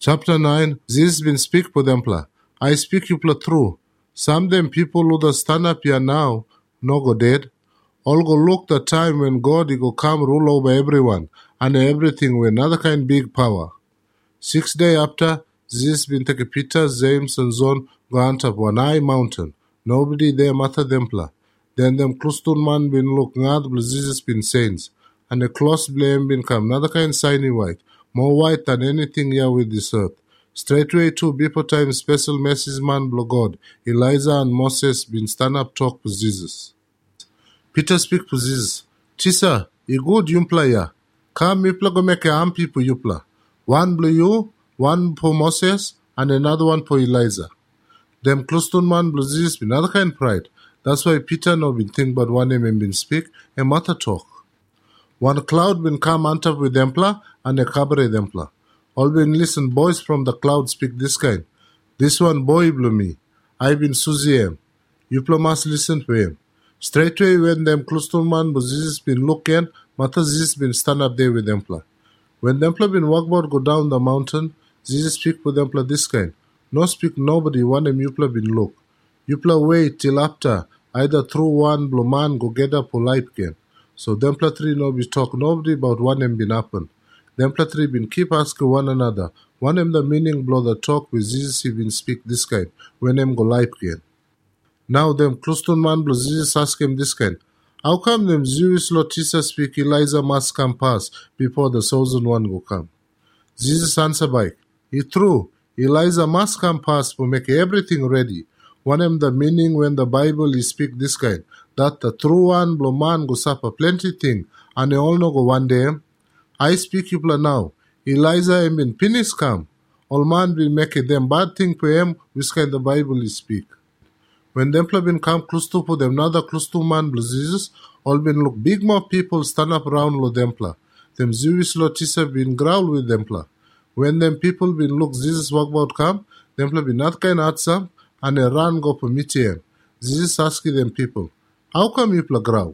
Chapter 9, Jesus been speak for them pla. I speak you pla true. Some them people who da stand up here now, no go dead. All go look the time when God he go come rule over everyone and everything with another kind big power. 6 days after, Jesus been take Peter, James and John go on up one high mountain. Nobody there matter them pla. Then them Christian man been look ngad Jesus been saints. And the close blame been come another kind shiny white, more white than anything here with this earth. Straightway too before time special message man blow God. Elijah and Moses been stand up talk with Jesus. Peter speak to Jesus. Chisa, you good yumpla ya. Come you go make a arm people yupla. One blew you, one for Moses, and another one for Elijah. Them Christian man blew Jesus been another kind pride. That's why Peter no been think but one name and been speak, and matter talk. One cloud been come on top with Templar and a cabaret Templar. All been listen boys from the cloud speak this kind. This one boy blew me. I been Susie him. You must listen to him. Straightway when them Christian man was Jesus been looking, matter Jesus been stand up there with Templar. When Templar been walk about go down the mountain, Jesus speak with Templar this kind. No speak nobody one them Yupla been look. Yupla wait till after either through one blue man go get up for life again. So Templar 3 no be talk nobody about one them been happen. Templar 3 been keep asking one another. One them the meaning blow the talk with Jesus he been speak this kind when them go life again. Now them Christian man blow Jesus ask him this kind. How come them Jewish Lotisa speak Elijah must come pass before the chosen one go come? Jesus answer back. He true. Elijah must come pass to make everything ready. One them the meaning when the Bible is speak this kind. That the true one blow man go suffer plenty thing and they all no go one day. I speak you now. Elijah him been finish come. All man will make them bad thing for him which kind the Bible is speak. When them been come close to for them another close to man blow Jesus, all been look big more people stand up around lo Templar. Them Jewish Lotisa been growl with Templar. When them people been look Jesus walk about come, Templar been not kind answer and they run go for meet him. Jesus asking them people, how come you growl?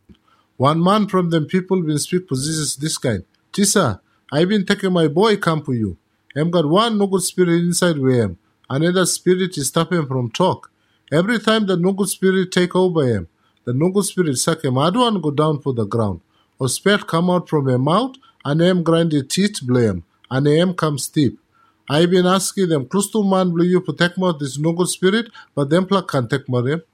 One man from them people been speak to Jesus this kind. Tisa, I been taking my boy come for you. Him got one no good spirit inside with him. Another spirit is stopping him from talk. Every time the no good spirit take over him, the no good spirit suck him. I don't want to go down for the ground. Or spirit come out from him mouth and him grind the teeth blame and him come steep. I been asking them, close to man blue you protect more this no good spirit, but them can't take more him.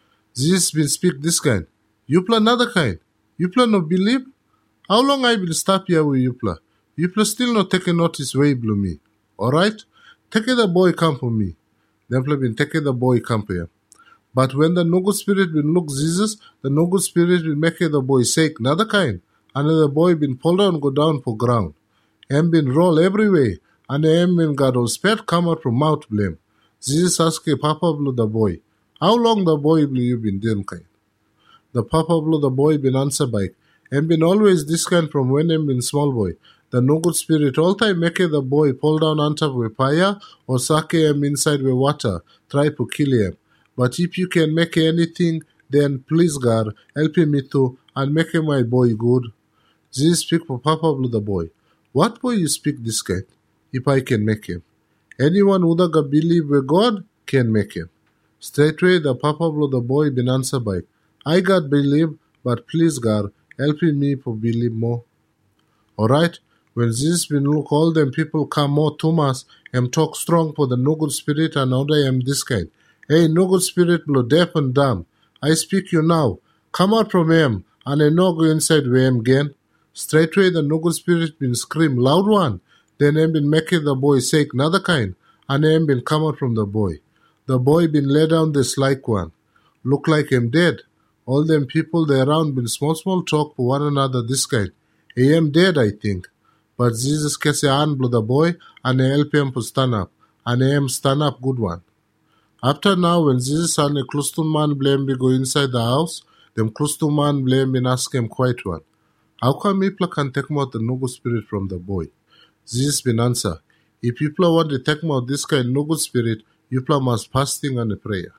Jesus been speak this kind. You another kind. You no believe? How long I been stop here with you pla? You still not taking notice way blue me. Alright? Take the boy come for me. Them been taking the boy come for him. But when the no good spirit been look Jesus, the no good spirit will make the boy sick, another kind. And the boy been pulled down go down for ground. Him been roll everywhere. And him been got all spit come out from mouth blame. Jesus ask Papa blew the boy. How long the boy blew you been doing kind? The Papa blew the boy been answer back. Him been always this kind from when him been small boy. The no good spirit all time make the boy pull down on top with fire or suck him inside with water, try to kill him. But if you can make anything, then please God, help me too, and make him my boy good. Jesus speak for Papa blew the boy. What boy you speak this kind? If I can make him. Anyone who does believe with God can make him. Straightway the Papa blew the boy been answer back. I got believe, but please God, help me to believe more. Alright? When Jesus been look all them people come more Thomas, him talk strong for the no good spirit and order him this kind. Hey, no good spirit blow deaf and dumb. I speak you now. Come out from him, and I no go inside with him again. Straightway the no good spirit been scream loud one. Then him been making the boy sick another kind, and him been come out from the boy. The boy been lay down this like one. Look like him dead. All them people there around been small talk for one another this kind. He am dead, I think. But Jesus kese hand blow the boy and he help him to stand up. And he am stand up good one. After now, when Jesus and a Christian man blame be go inside the house, them Christian man blame been ask him quite one. How come people can take out the no good spirit from the boy? Jesus been answer. If people want to take out this kind no good spirit, people must fasting and a prayer.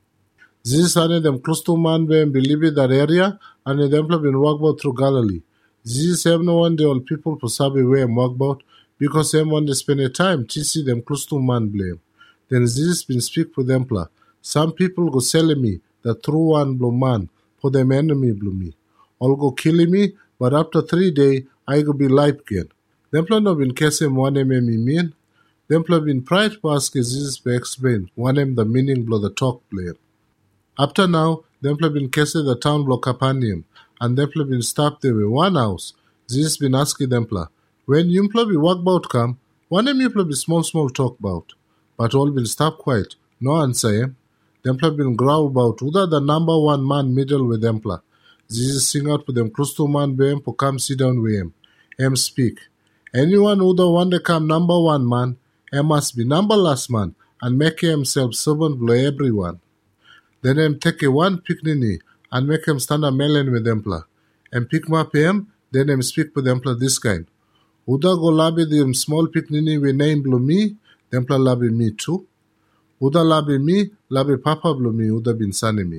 Jesus and them Christian man blame believe in that area and them been walk about through Galilee. Jesus have no one the all people for sabi where him walk about. because them want to spend a time to see them close to man blame. Then Jesus been speak for them pla. Some people go selling me the true one blow man, for them enemy blow me. All go killing me, but after 3 days, I go be life again. Them pla no been kese one me mean. Them pla been pride pass Jesus be explain one the meaning blow the talk blame. After now, them pla been kese the town blow Capernaum, and them pla been stopped there with one house. Jesus been asking them pla, when you pla be walk about come, one you pla be small talk about. But all been stop quiet, no answer him. Them pla been growl about who the number one man middle with them pla. Jesus sing out for them close to man be him to come sit down with him. Him speak. Anyone who the one to come number one man, him must be number last man, and make himself servant below everyone. Then him take a one picnini, and make him stand a melon with them pla. And pick up him, then him speak with them pla this kind. Who the go labi them small picnini we name below me, them pla labi me too. Uda labi me, labi papa below me, Uda bin sani me.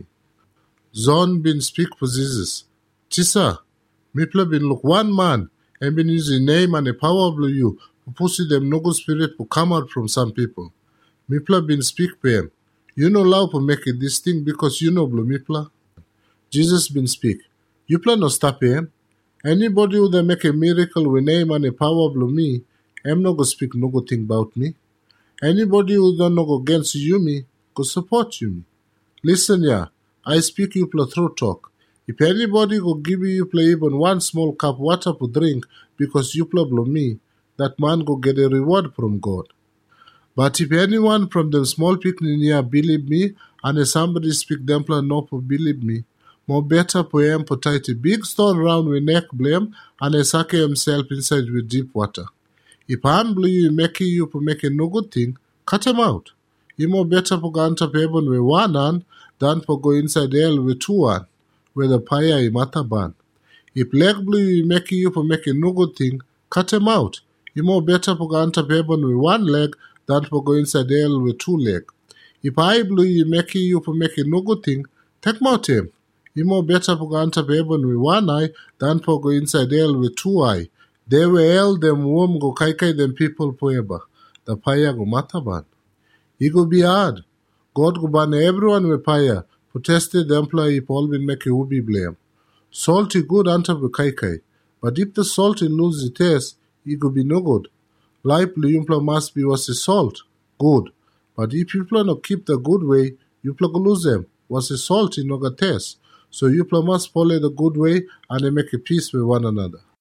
Zon bin speak for Jesus. Tisa, me pla bin look one man, and been using name and the power of you, to pussy them no good spirit to come out from some people. Me pla bin speak for him. You no allow to make it this thing because you know blue me pla. Jesus been speak. You pla no stop him. Anybody who they make a miracle with name and the power of me, him no go speak no good thing about me. Anybody who don't no go against you me, go support you me. Listen ya, I speak you pla through talk. If anybody go give you pla even one small cup water to drink because you pla blow me, that man go get a reward from God. But if anyone from them small picnic near believe me, and if somebody speak them pla no for believe me, more better for him put tight a big stone round with neck blame and a sake himself inside with deep water. If hand blow you make you for making no good thing, cut him out. You more better for go on top heaven with one hand than for go inside hell with two hands, where the fire is mataban. If leg blow you make you for making no good thing, cut him out. You more better for go on top heaven with one leg than for go inside hell with two legs. If eye blow you make you for making no good thing, take him out him. You more better for go on top heaven with one eye than for go inside hell with two eye. They will hell them warm go kai them people forever. The fire go mataban. It go be hard. God go ban everyone with fire. For tested the employee Paul will make a ubi blame. Salty good unto the kai. But if the salty lose the taste, it go be no good. Life you must be was a salt. Good. But if you not keep the good way, you go lose them. Was a salty no ga taste. So you must follow the good way and they make a peace with one another.